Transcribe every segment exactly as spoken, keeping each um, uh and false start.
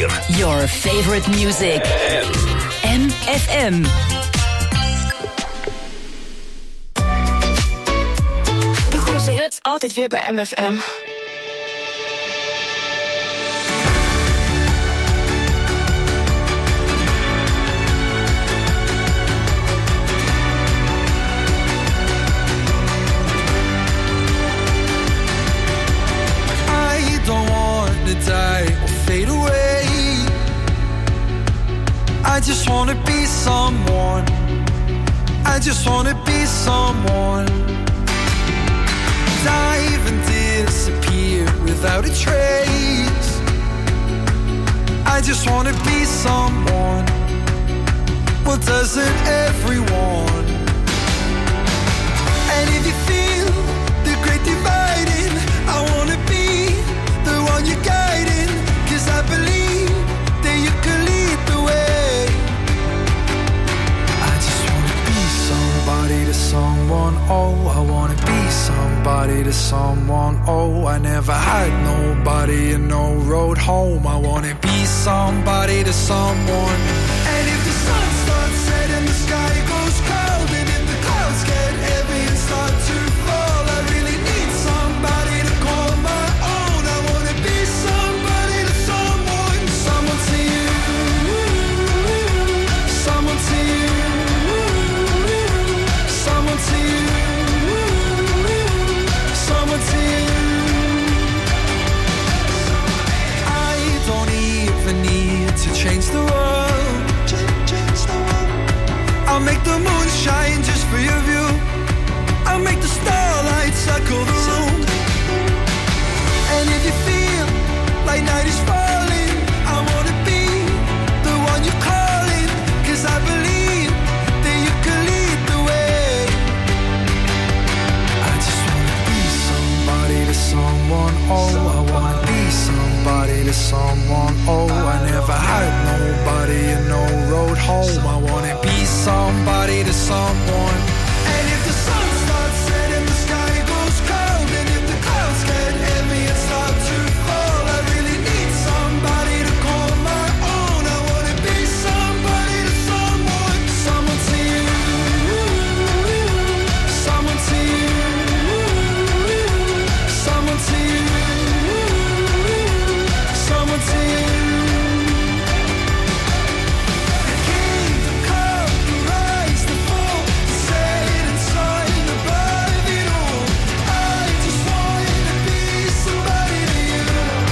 vier. Your favorite music. M F M. De grootste hits altijd weer bij M F M. Die or fade away. I just wanna be someone. I just wanna be someone. Dive and disappear without a trace. I just wanna be someone. Well, doesn't everyone? And if you feel the great dividing, I wanna be the one you're guiding, 'cause I believe that you can lead the way. I just wanna be somebody to someone, oh, I wanna be somebody to someone, oh, I never had nobody and no road home. I wanna be somebody to someone. And if the sun starts setting, the sky goes cold, and if the clouds get heavy and start to fall, I really need somebody to call my own. I wanna be somebody to someone, someone to you, someone to you, someone to you, someone to you. I don't even need to change the world. Change the world. I'll make the moon shine just for your view. I'll make the starlight circle the room. And if you feel like night is falling, I wanna be the one you're calling, 'cause I believe that you can lead the way. I just wanna be somebody to someone, oh, I wanna be somebody to someone, oh, I never had nobody and no road home. I wanna be somebody to someone. And if the sun starts setting, the sky goes cold, and if the clouds get heavy and start to fall, I really need somebody to call my own. I wanna be somebody to someone, someone to you, someone to you, someone to you, someone to you. The kingdom come, the rise, the fall, the setting sun above it all. I just wanna be somebody to you.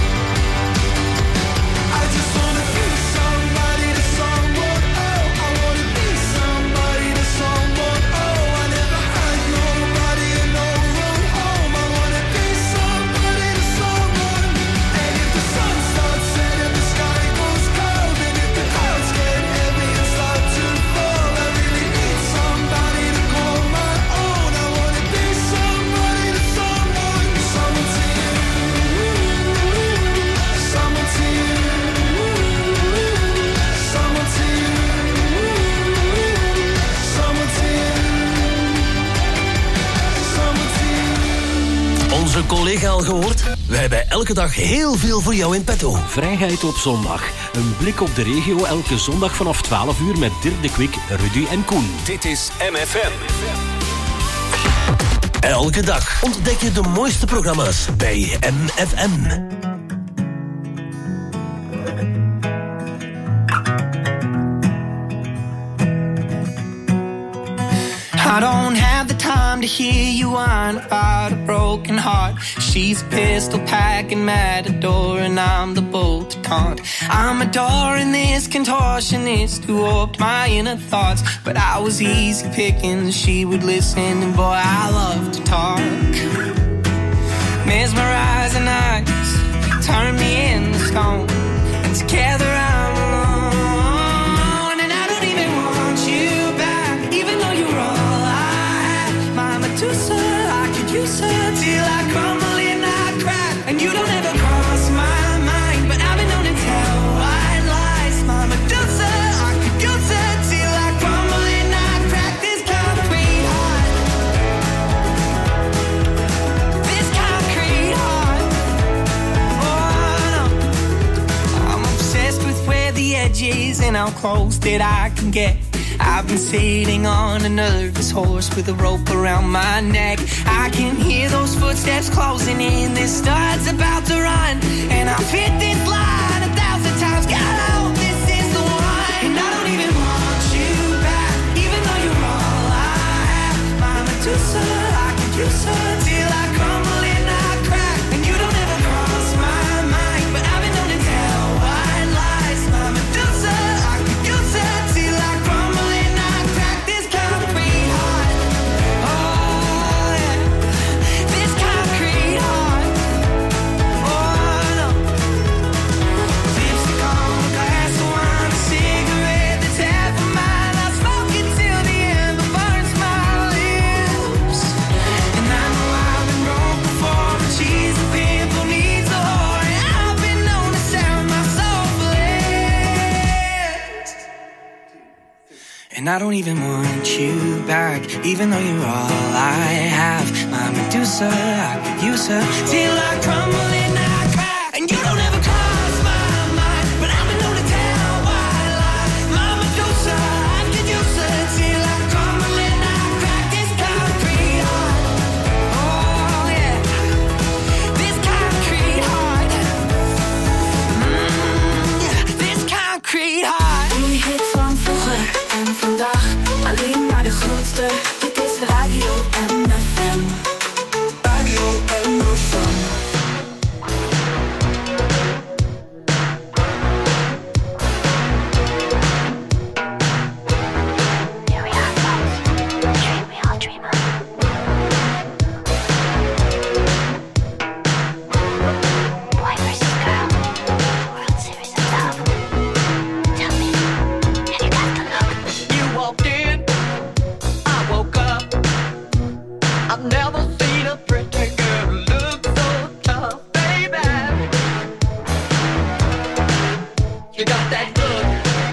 I just wanna be somebody to someone, oh, I wanna be somebody to someone, oh, I never had nobody and no road home. I wanna be somebody to someone. And if the sun starts setting, the sky goes cold, and if the clouds get heavy and start to fall, I really need somebody to call my own. I wanna be somebody to someone, someone to you, someone to you, someone to you, someone to you, someone to you. Onze collega al gehoord? Wij hebben elke dag heel veel voor jou in petto. Vrijheid op zondag. Een blik op de regio elke zondag vanaf twaalf uur met Dirk de Kwik, Rudy en Koen. Dit is M F M. Elke dag ontdek je de mooiste programma's bij M F M. I don't have the time to hear you whine about a broken heart. She's a pistol packing matador and I'm the bolt to taunt. I'm adoring this contortionist who warped my inner thoughts, but I was easy picking, she would listen, and boy, I love to talk. Mesmerizing eyes turn me into stone, and together I'm alone, and I don't even want you back, even though you're all I had. My Medusa, I could use her till I crumble and I crack, and you don't ever cross my mind, but I've been known to tell white lies. My Medusa, I could use her till I crumble and I crack. This concrete heart, this concrete heart. Oh no, I'm obsessed with seeing how close that I can get. I've been sitting on a nervous horse with a rope around my neck. I can hear those footsteps closing in. This start's about to run, and I've hit this line a thousand times. God, I hope this is the one. And I don't even want you back, even though you're all I have. My Medusa, I could use her till I crumble and I crack. And you don't ever cross my mind, but I've been known to tell white lies. My Medusa, I could use her till I crumble and I crack. This concrete heart, oh yeah, this concrete heart, oh no. Lipstick on a glass of wine, a cigarette that's half of mine. I smoke it till the ember burns my lips. And I know I've been broke before, but she's a pimple needs a whore. And I've been known to sound my soul for less. And I don't even want you back, even though you're all I have. My Medusa, I could use her till I crumble and I crack. And you don't ever cross my mind, but I've been known to tell white lies. My Medusa, I could use her till I crumble and I crack. This concrete heart, oh yeah, this concrete heart, mm, yeah, this concrete heart. Die hits van vroeger en vandaag, alleen maar de grootste. Dit is Radio M F M. Radio M F M. Here we are, folks. The dream we all dream of. Boy versus girl. World Series of Love. Tell me, have you got the look? You walked in, I woke up. I've never seen a pretty girl look so tough, baby. You got that look.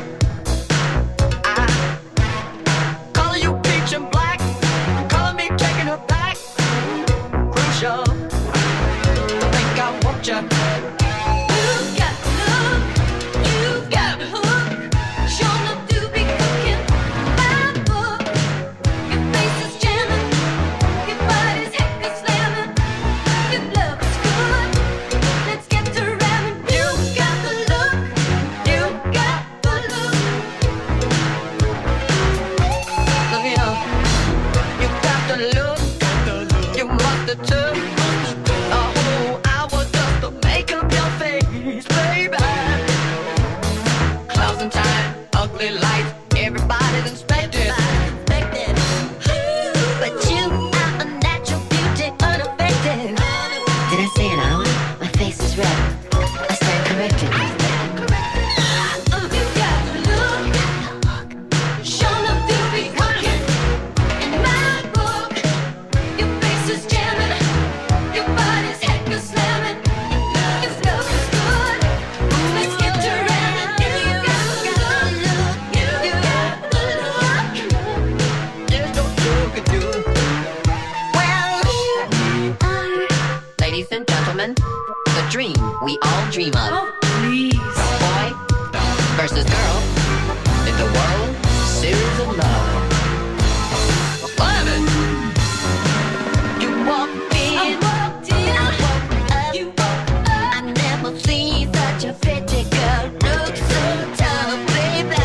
I color you peach and black, color me taking her back. Crucial, I think I want you. You've got the look, you've got the hook. Sure enough to be cooking my book. Your face is jamming, your body's heck is slamming. Your love is good, let's get to ramming. You've got the look, you've got the look. Look here, you got the look, you must have took a whole hour just to make up your face, baby. Clouds and time, ugly lights, everybody's inspected. But you are a natural beauty, unaffected. Did I say an hour? My face is red. I stand corrected. You got the look, sure enough to be cooking in my book. Your face is jamming, your body's heck is slamming. Your love is good, let's get to ramming. You got the look, you got the look. There's no you can do. Well, ladies and gentlemen, the dream we all dream of. Boy versus girl in the World Series of Love. Slam it! You walked in, I walked in, I woke up. you woke up. I never seen such a pretty girl look so tough, baby.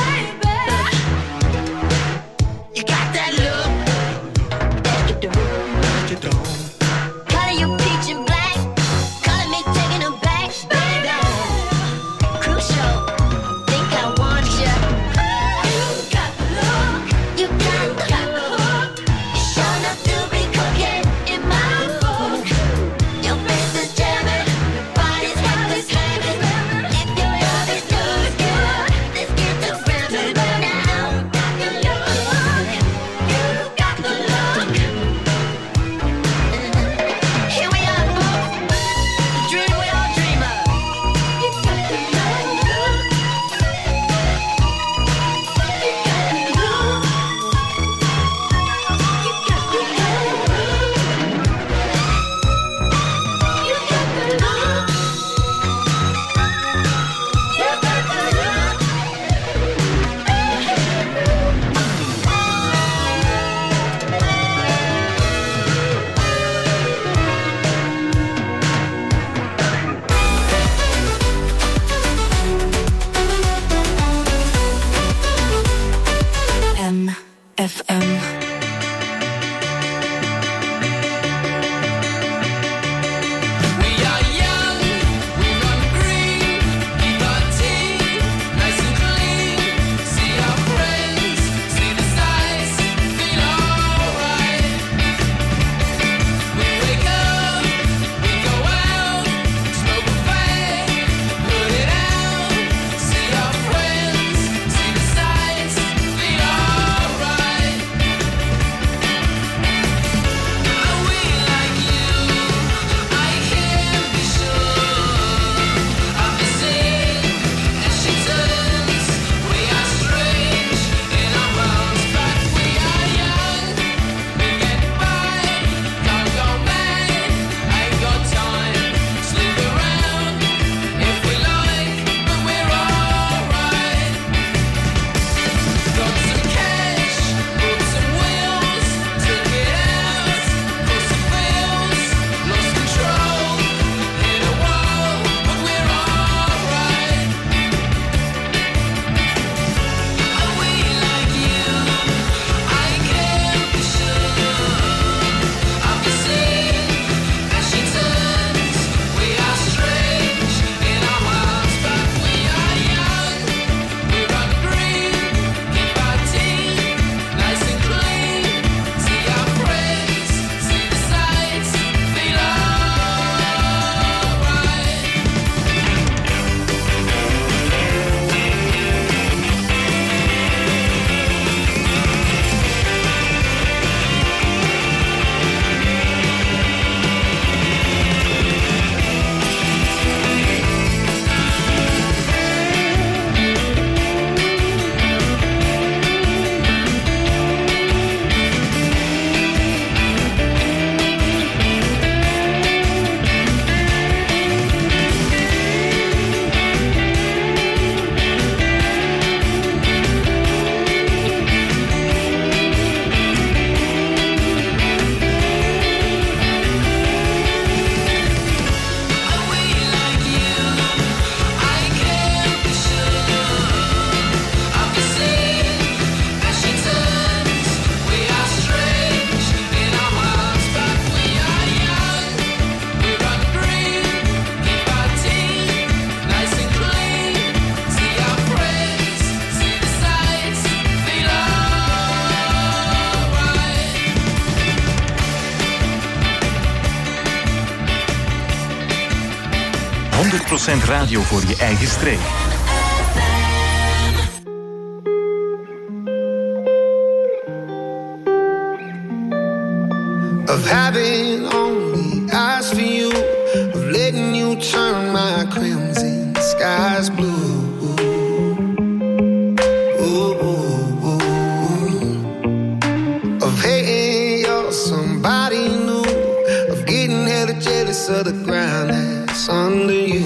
You got that look that you don't. Color you peach and black, color me taking them back, baby. Crucial, think I want you. You got the look, You got the hook. sure enough to be cooking in my book. Your face is jamming, your body's heck is slamming. If your love is good, good, let's get to ramming now. You got the look, You got the look. honderd procent radio voor je eigen streek. Of having only eyes for you, of letting you turn my crimson skies blue. Ooh, ooh, ooh. Of hating you're somebody new, of getting hella jealous of the ground that's under you.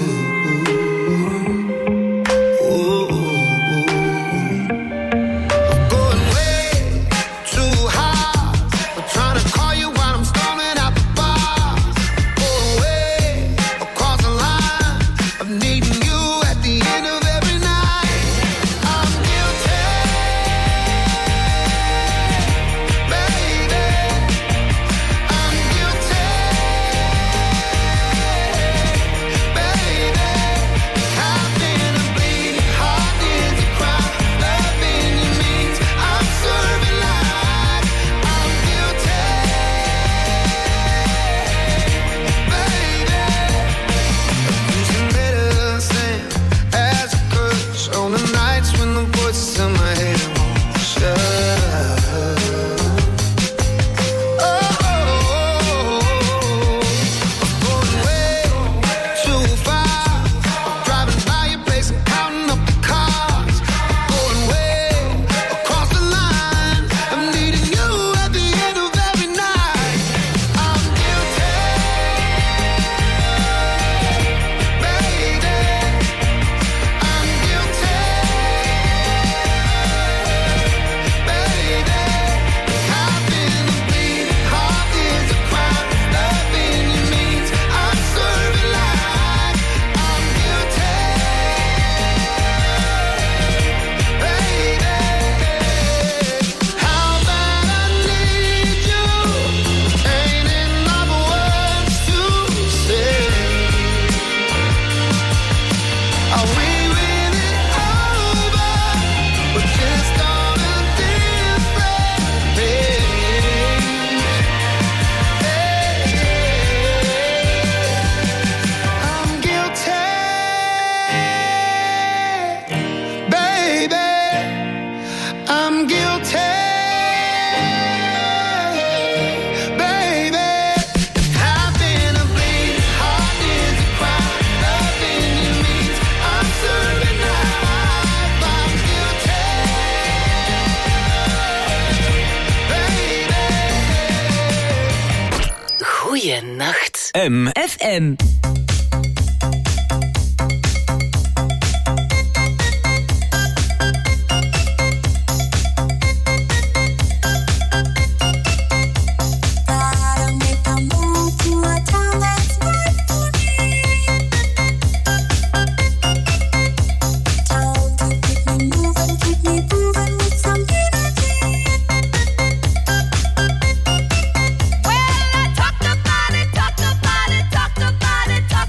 Goeienacht. M. F M. Talk about it, talk about it, talk about it.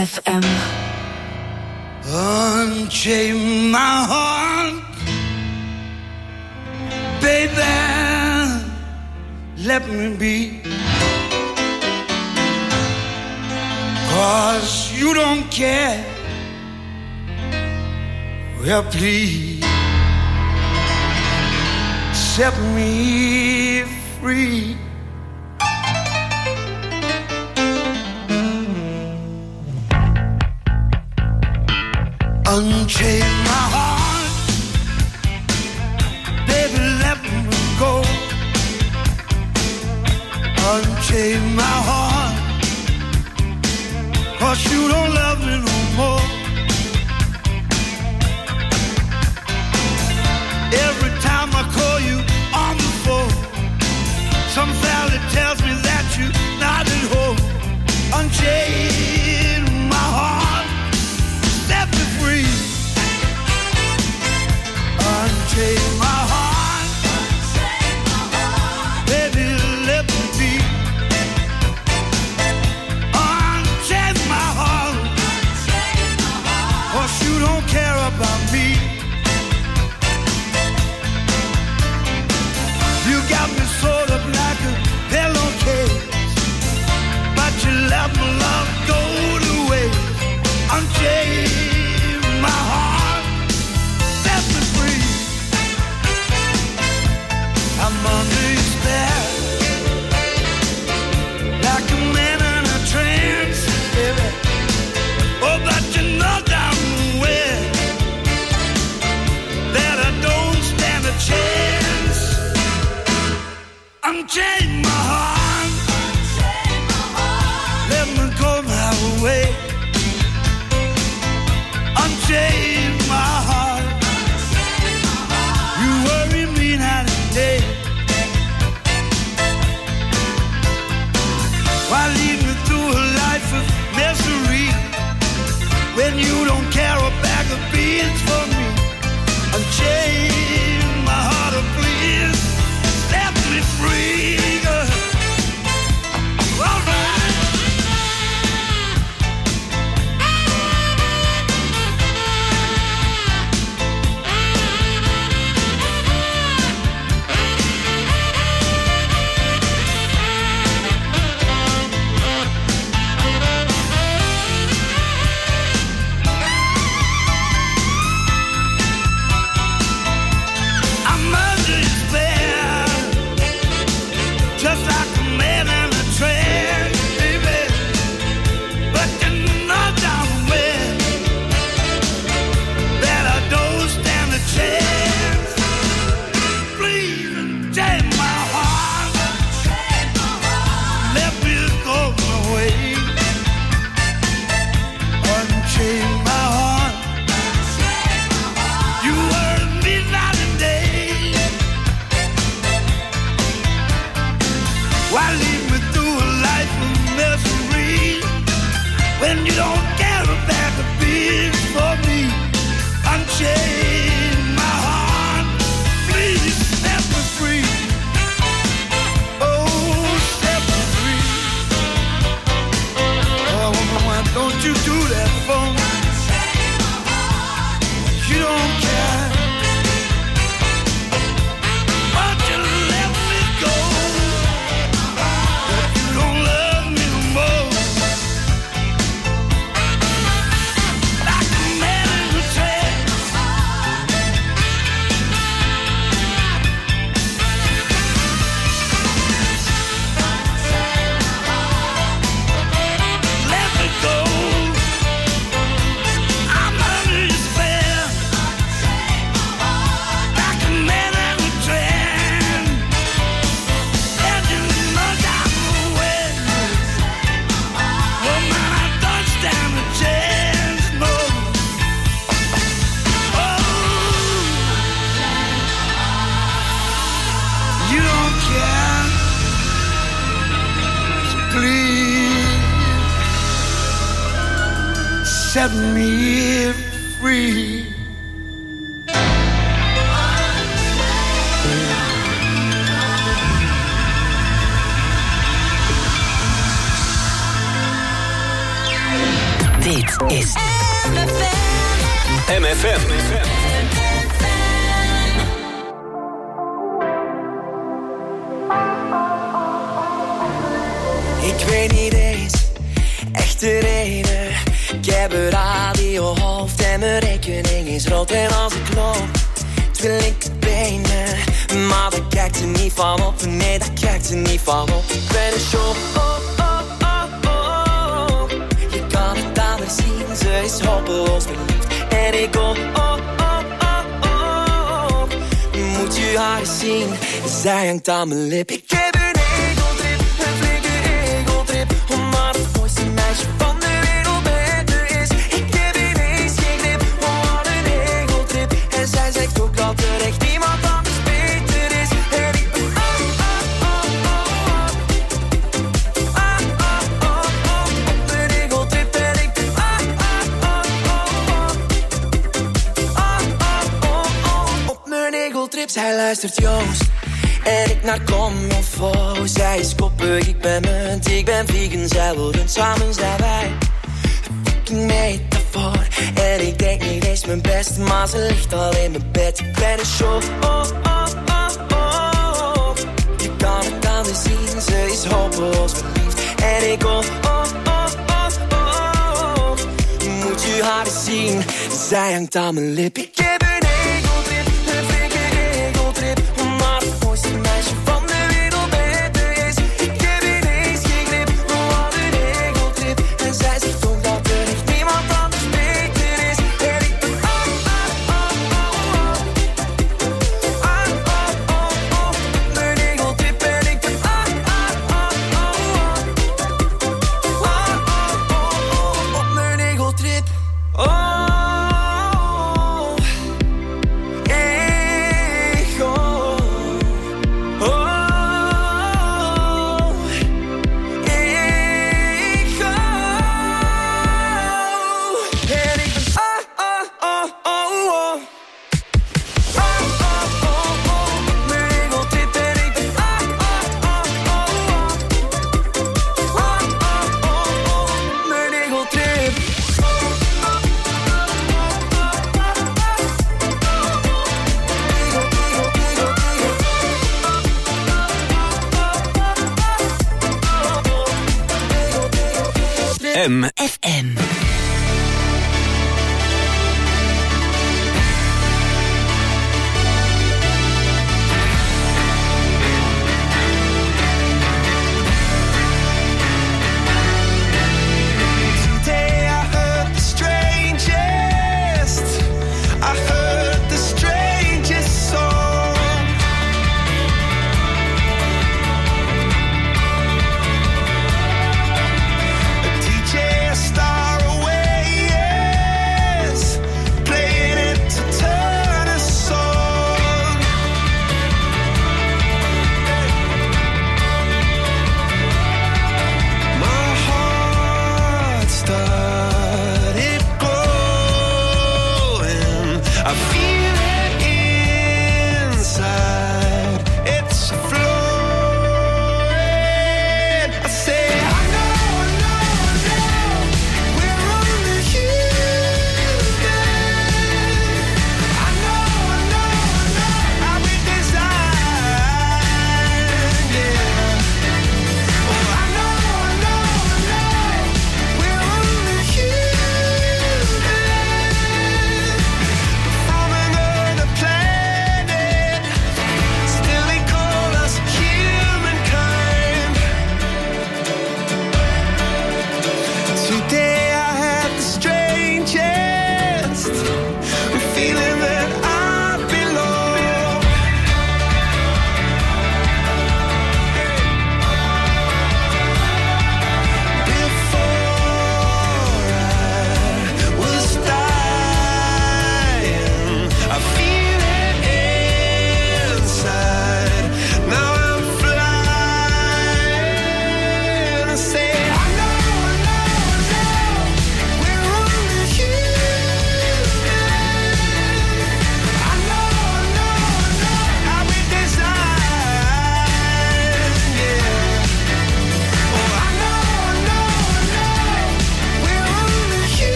F M. Unchain my heart, baby, let me be. 'Cause you don't care. Well, please set me free. Unchain my heart, baby, let me go. Unchain my heart, 'cause you don't love me no more. Every time I call you on the phone, some fella tells me that you're not at home. Unchain my heart, set me free. Unchain my heart, baby, let me be. Unchain my heart, 'cause you don't care about me. You got me sort of like a pillowcase, but you let my love go to waste. Unchain my heart, set me free. I'm under your spell, like a man in a trance, baby. Oh, but you know damn well that I don't stand a chance. Unchain my heart, let me go my way. Unchain my heart, you worry me night and day. Why lead me through a life of misery when you don't care a bag of beans for me? Unchain my heart, oh please, set me free, girl. All right. I'm under your spell, just like a man in a trance, baby. But you know damn well that I don't stand a chance. Please unchain my heart, let me go my way. Unchain my heart, you worry me night and day. Why lead me through a life of misery when you don't care about the beans for me? Unchain my heart, please set me free. Oh, set me free. Oh, woman, why don't you do that for me? You don't care. Why don't you let me go? That you don't love me no more. Like a man in a trance. Let me go. I'm under your spell, like a man in a trance. And you know damn well, woman, I don't stand a chance, no. Oh, you don't care, so please set me free. Dit is M F M. Ik weet niet eens echt de reden. Ik heb een radiohoofd en mijn rekening is rood. En als ik loop, twee linkerbenen. Maar daar kijkt er niet van op. Nee, daar kijkt er niet van op. Ik ben een show. Oh, oh, oh, oh. Je kan het aan haar zien. Ze is hopeloos verliefd. En ik hoop, oh, oh, oh, oh. Moet je haar eens zien. Zij hangt aan mijn lip. Ik heb een egeltrip, een flinke egeltrip. Omdat het mooiste meisje van de wereld met er is. Ik heb ineens geen grip, oh wat een egeltrip. En zij zegt ook dat er echt niemand anders beter is. En ik ben ah, ah, ah, ah. Ah, ah, ah, ah. Op een egeltrip en ik ben ah, ah, ah, ah. Ah, ah, ah, ah. Op mijn egeltrip, zij luistert Joost. En ik naar Comilfo. Zij is koppig, ik ben munt. Ik ben vegan, zij wil rund. Samen zijn wij een fucking metafoor. En ik denk niet eens mijn best, maar ze ligt al in mijn bed. Ik ben een show, oh, oh, oh, oh. Je kan het aan haar zien, ze is hopeloos verliefd. En ik hoop, oh, oh, oh, oh. Moet je haar eens zien, zij hangt aan mijn lip. Ik heb een egeltrip, een flinke egeltrip. Maar het mooiste meisje van de wereld met er is. Ik heb ineens geen grip, oh wat een egeltrip. En zij zegt ook dat er echt niemand anders beter is. En ik ben ah, ah, ah, ah. Ah, ah, ah, ah. Mijn egeltrip en ik ben ah, ah, ah, ah. Ah, ah, ah. Op mijn egeltrip. Oh. M F M. Star away.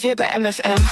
het weer bij M F M.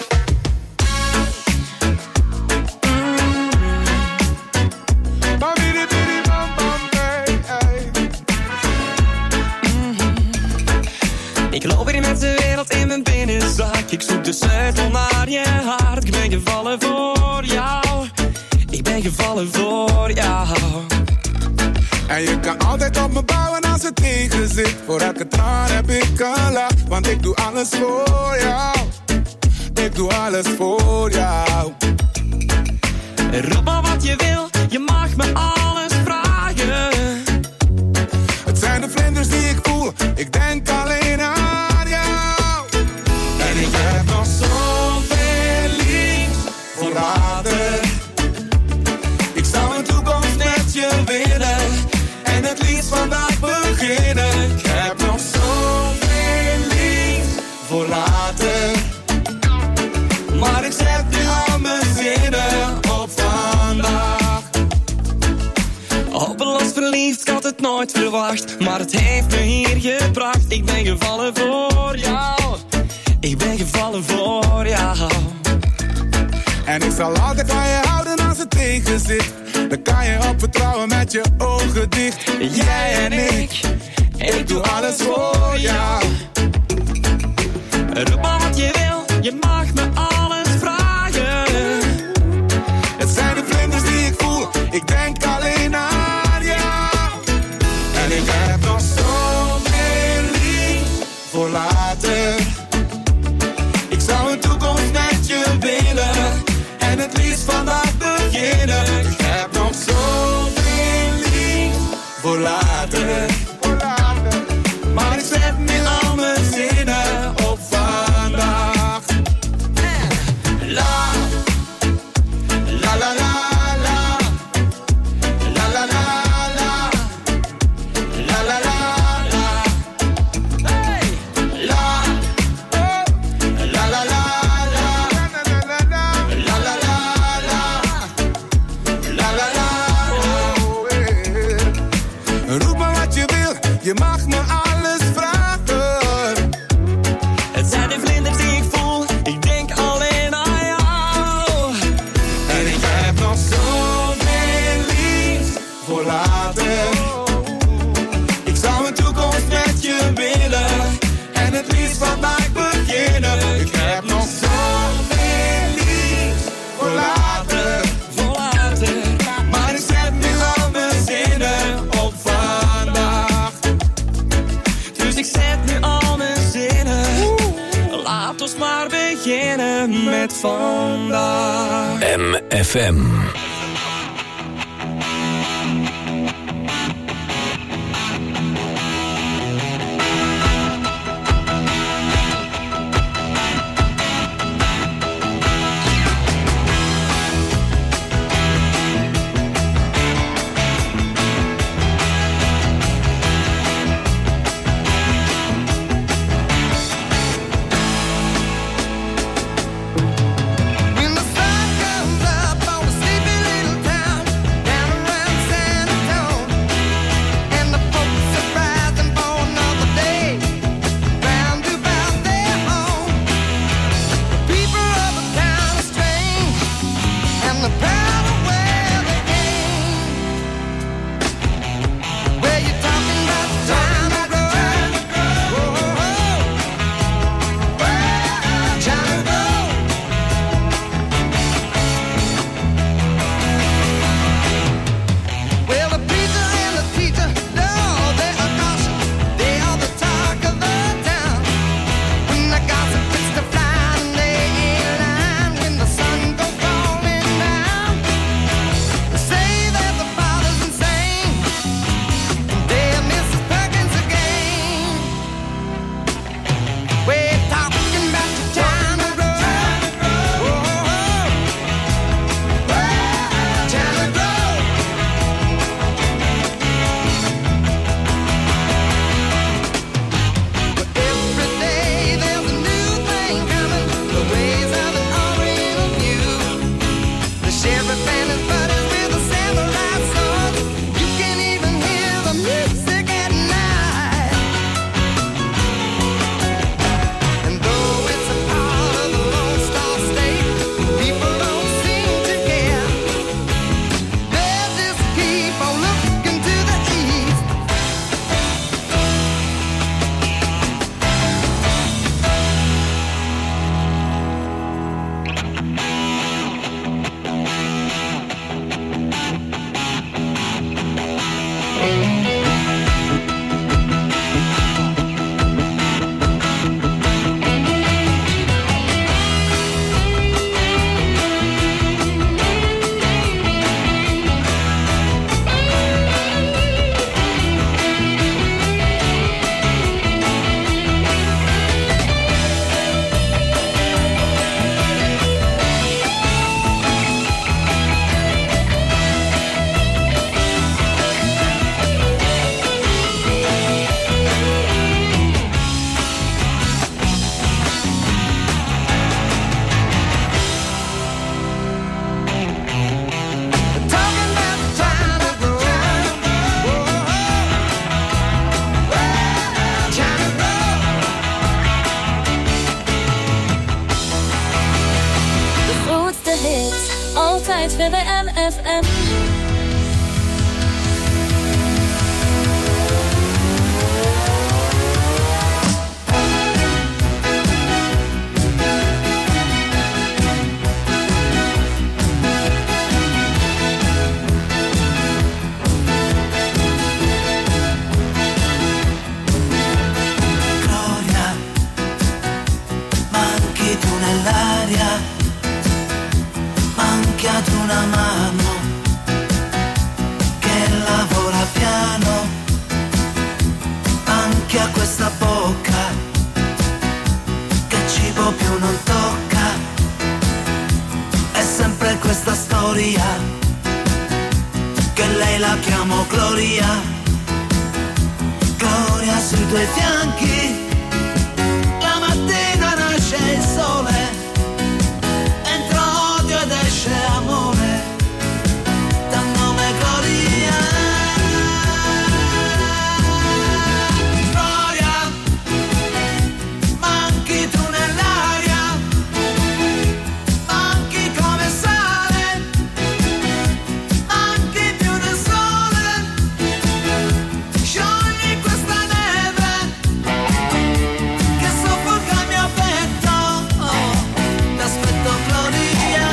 Ik loop hier met de wereld in mijn binnenzak. Ik zoek de sleutel naar je hart. Ik ben gevallen voor jou. Ik ben gevallen voor jou. En je kan altijd op me bouwen als het tegen zit. Voor elke traan heb ik een lach. Want ik doe alles voor jou. Ik doe alles voor jou. Roep maar wat je wil, je mag me alles vragen. Het zijn de vlinders die ik voel. Ik denk alleen aan jou. En ik heb nog zoveel liefs voor later. Ik zou een toekomst met je willen. En het liefst vandaag beginnen. Ik heb nog zoveel liefs voor later. Maar ik zet nu al mijn zinnen op vandaag. Hopeloos verliefd, ik had het nooit verwacht. Maar het heeft me hier gebracht. Ik ben gevallen voor jou. Ik ben gevallen voor jou. En ik zal altijd van je houden als het tegen zit. Dan kan je op vertrouwen met je ogen dicht. Jij en ik, ik doe alles voor jou. Roep maar wat je wil, je mag me alles vragen. Het zijn de vlinders die ik voel, ik denk alleen aan jou. En ik heb nog zoveel lief voor later. Ik zou een toekomst met je willen. En het liefst vandaag beginnen. Ik heb nog zoveel lief voor later. Maar ik zet nu al mijn zinnen op vandaag. La, la la la la. La la la la. La la la la. Hey. La, la la la la. La la la la. La la la la. Roep maar wat je wil, je mag me alles vragen. Het zijn de vlinders die ik voel, ik denk alleen aan jou. En ik heb nog zoveel liefs voor later. Ik zou een toekomst met je willen. En het liefst vandaag beginnen. Ik heb nog zoveel liefs voor later. Voor later. Maar ik zet nu al mijn zinnen op vandaag. Dus ik zet nu al mijn zinnen. Laat ons maar beginnen met vandaag. M F M. When the sun comes up, I was sleeping lei la chiamo Gloria, Gloria sui tuoi fianchi. La mattina nasce il sole, entra odio ed esce amore, dal nome Gloria. Gloria, manchi tu nell'aria, manchi come sale, manchi più del sole, sciogli questa neve che soffoca il mio petto, oh, t'aspetto Gloria.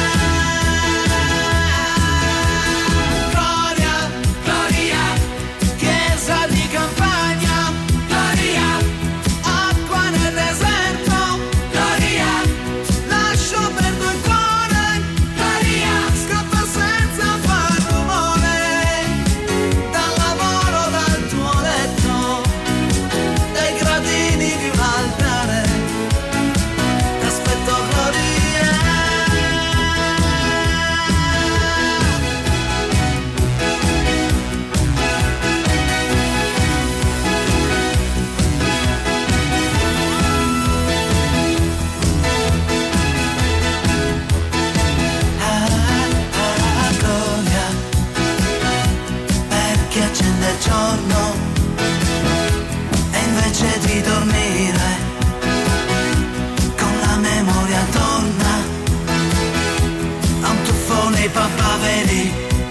Gloria, Gloria, chiesa di campagna, Gloria, acqua nel deserto, Gloria, lascio perdo il cuore, Gloria, scappa senza far rumore, dal lavoro, dal tuo letto, dai gradini di un altare, t'aspetto Gloria. Ah, ah, Gloria, perché accende il giorno e invece di dormire con la memoria torna a un tuffo nei papaveri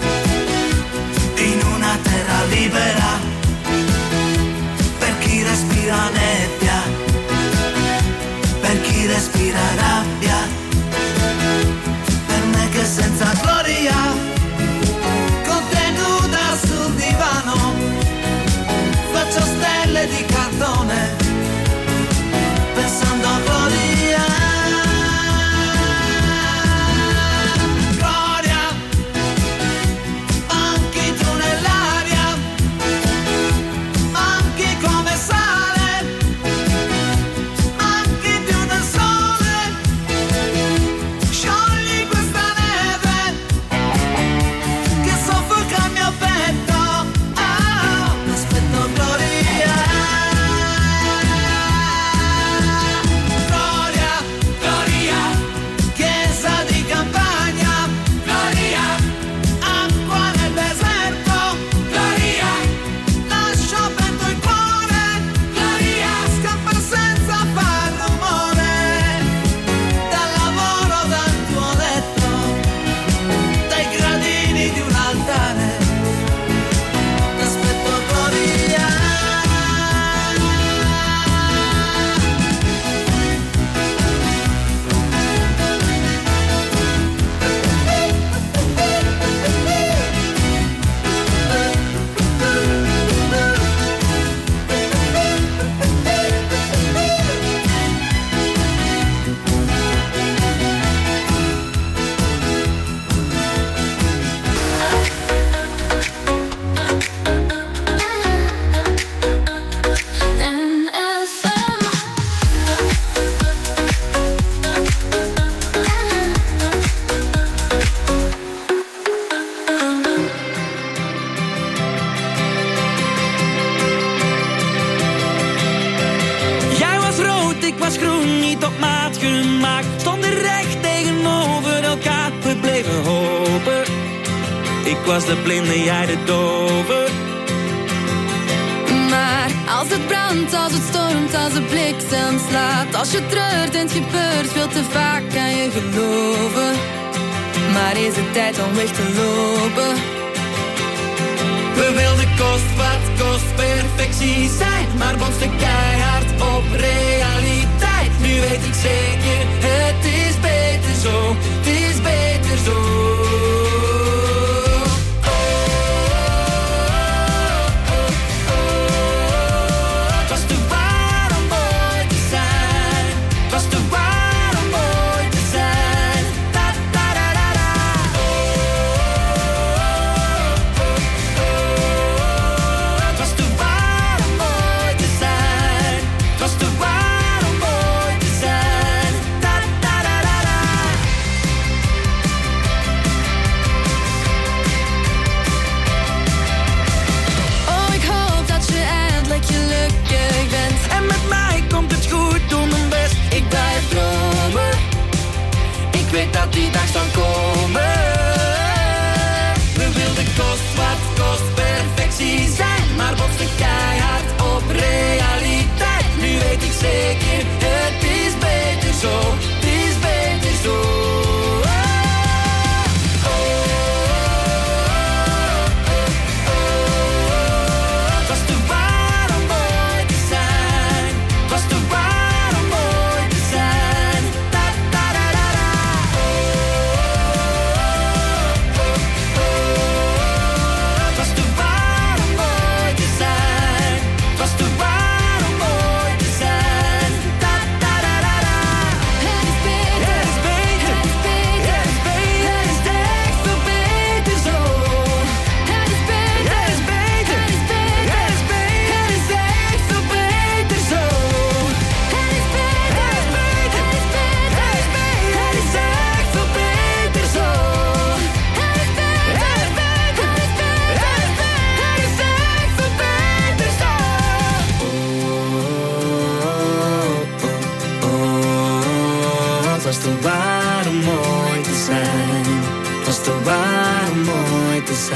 in una terra libera per chi respira nebbia, per chi respira rabbia, per me che senza gloria, con te nuda sul divano, faccio stelle di cartone, pensando a gloria. Gloria, manchi tu nell'aria, manchi come sale, manchi più del sole, sciogli questa neve che soffoca il mio petto, ah, aspetto Gloria. Gloria, Gloria, chiesa di campagna, Gloria, acqua nel deserto, Gloria, lascio aperto il cuore, Gloria, scappa senza far rumore, dal lavoro, dal tuo letto, dai gradini di un altare, t'aspetto Gloria. Jij was rood, ik was groen, niet op maat gemaakt. Stonden recht tegenover elkaar, we bleven hopen. Ik was de blinde, jij de dove. Maar als het brandt, als het stormt, als de bliksem slaat, als je treurt en het gebeurt veel te vaak, kan je geloven. Maar is het tijd om weg te lopen? We wilden kost wat kost perfectie zijn, maar botsten keihard op realiteit. Nu weet ik zeker, het is beter zo, het is beter zo. Het was te waar om mooi te zijn, het was te waar om mooi te zijn. Da, da, da, da, da. Het was te waar om mooi te zijn, het was te waar om mooi te zijn. Da,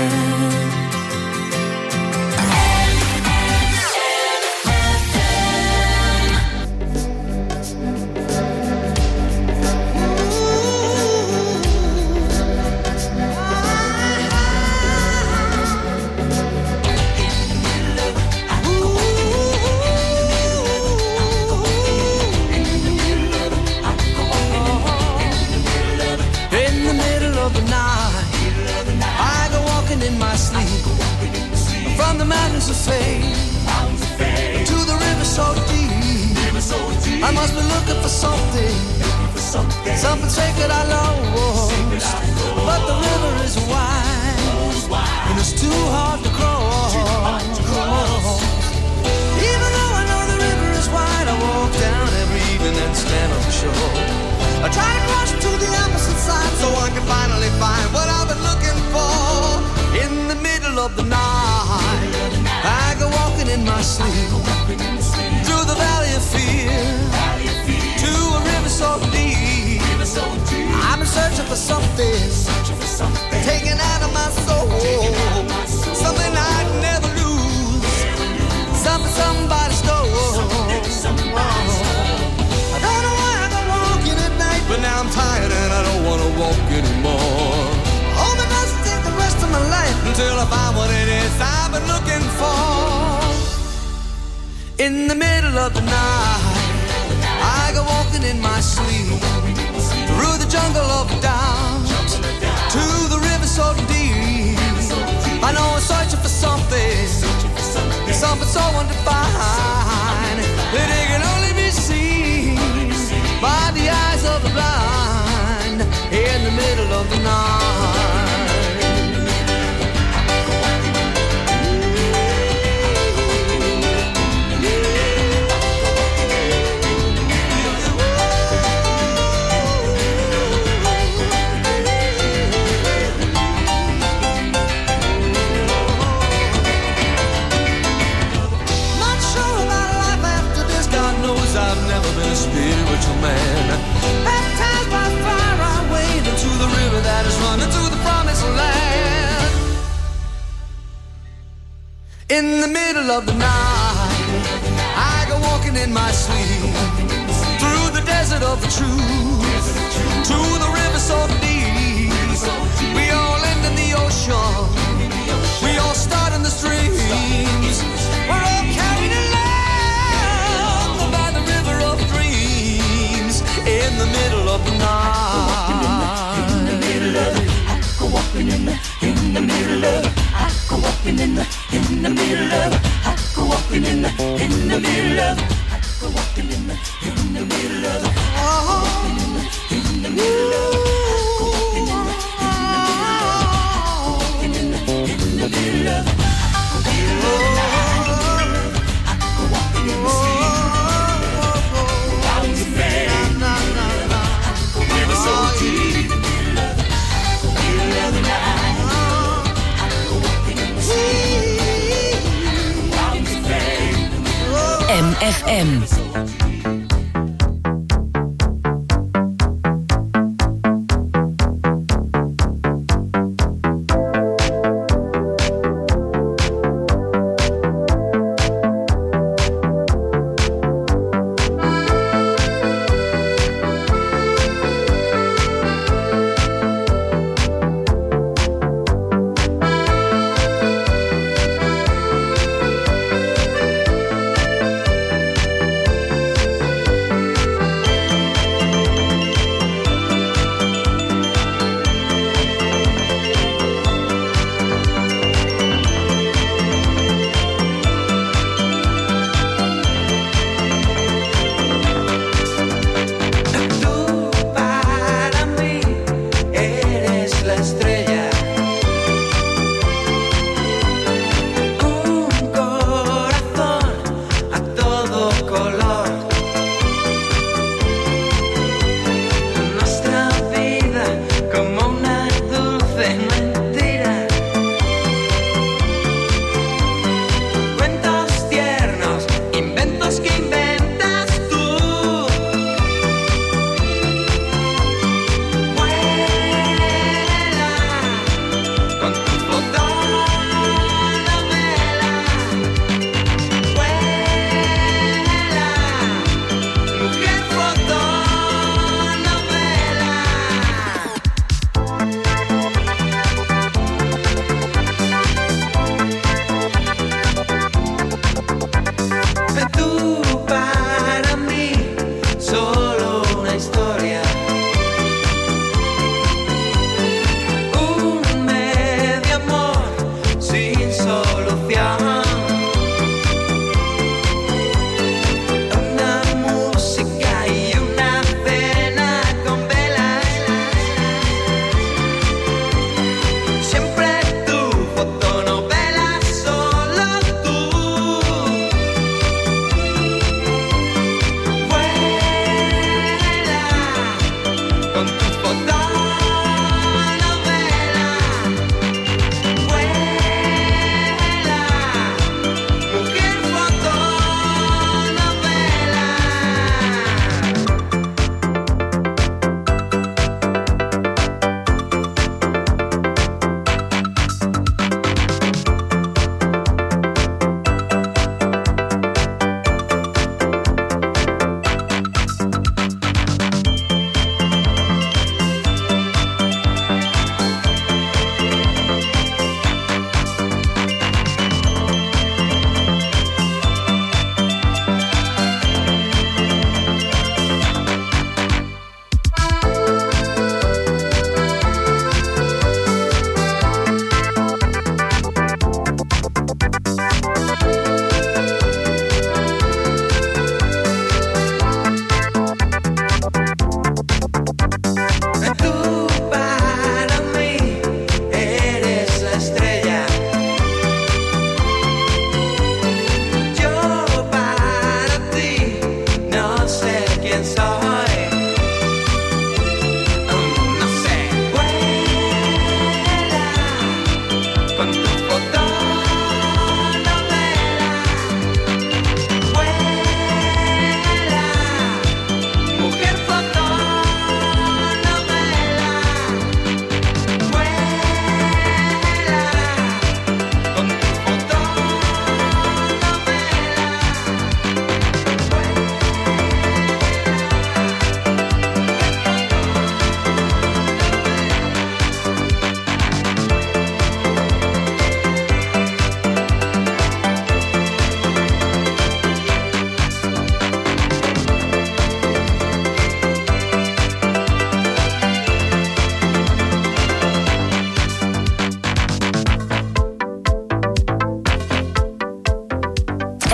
M F M.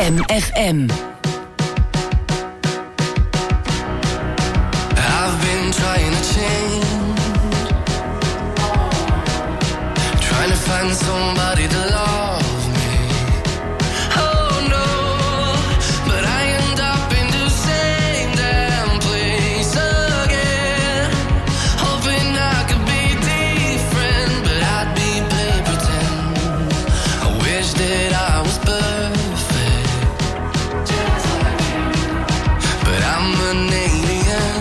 M F M. I've been trying to change, trying to find somebody to love me. Oh no, but I end up in the same damn place again, hoping I could be different, but I'd be play pretend. I wish that I was perfect, but I'm an alien.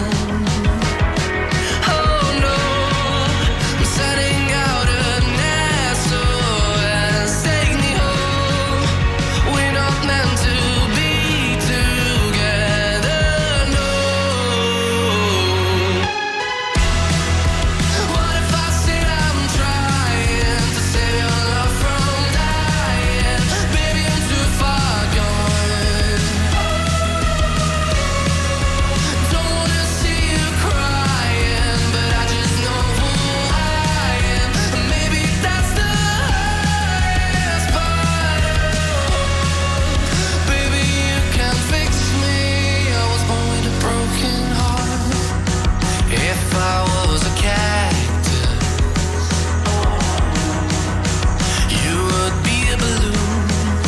Oh no, I'm setting out an S O S, take me home. We're not meant to be together, no. What if I said I'm trying to save your love from dying? Baby, I'm too far gone. Don't wanna see you crying, but I just know who I am. Maybe that's the hardest part. Baby, you can't fix me. I was born with a broken heart. If I was a cactus, you would be a balloon.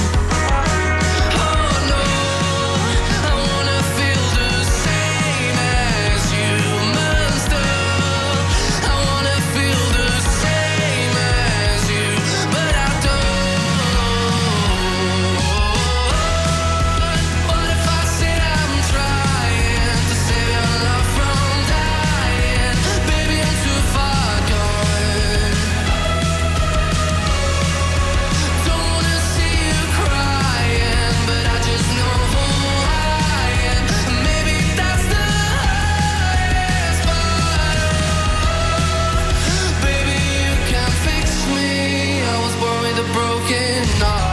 Oh no, I wanna feel the same as humans do. I wanna feel the same as you, but I don't. What if I said I'm trying to save your love from dying? Baby, I'm too far gone. Don't wanna see you crying, but I just know who I am. Maybe that's the hardest part. Baby, you can't fix me. I was born with a broken heart.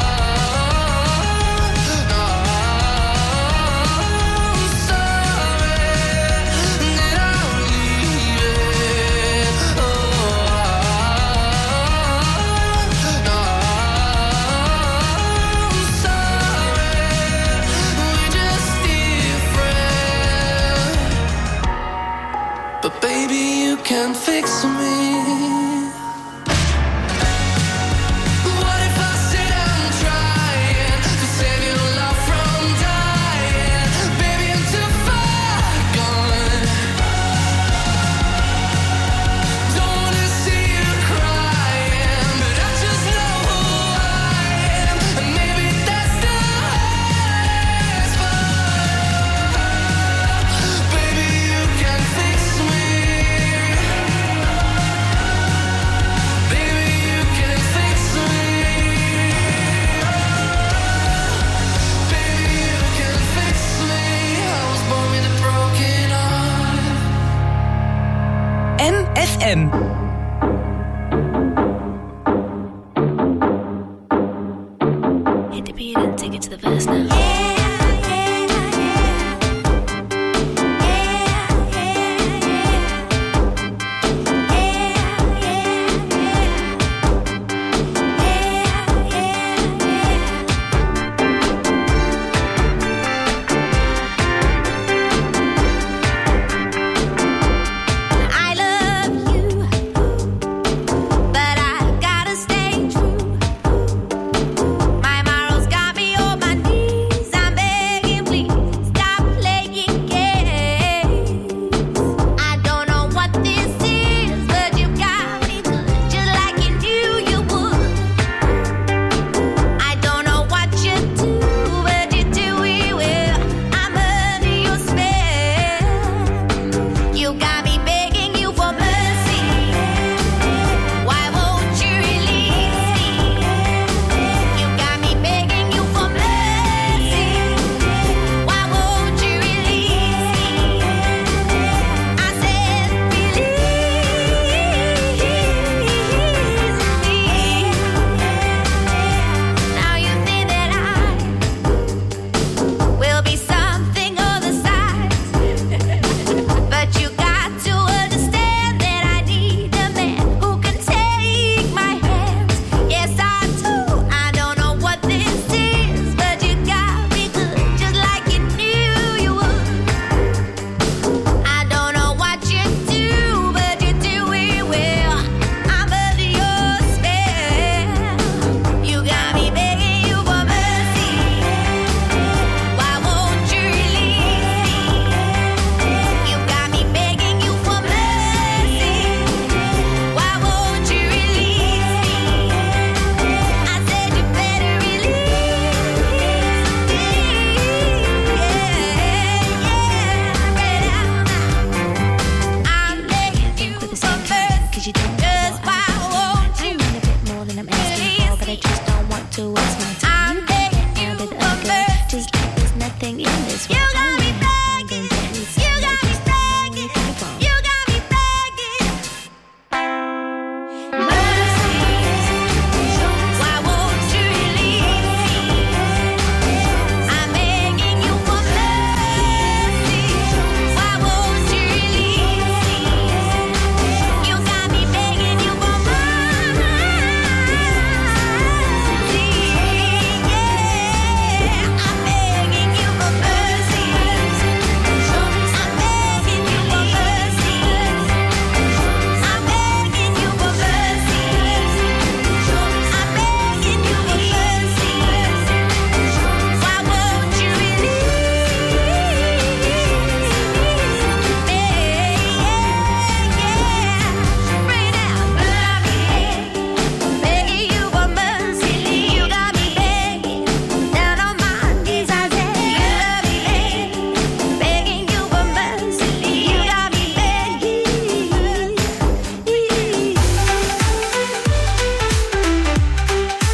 I'm sorry that I'm leaving. Oh, I'm sorry, we're just different. But baby, you can't fix me. What if I said I'm trying to save your love from dying? Baby, I'm too far gone. Don't wanna see you crying, but I just know who I am. And maybe that's the hardest part. Baby, you can't fix me. Baby, you can't fix me. Baby, you can't fix me. I was born with a broken heart. M F M. Hit the beat and take it to the verse now. I love you, but I gotta stay true. My morals got me on my knees. fall, but I just don't want to waste my time. You can get down with a girl, just like there's nothing in this world.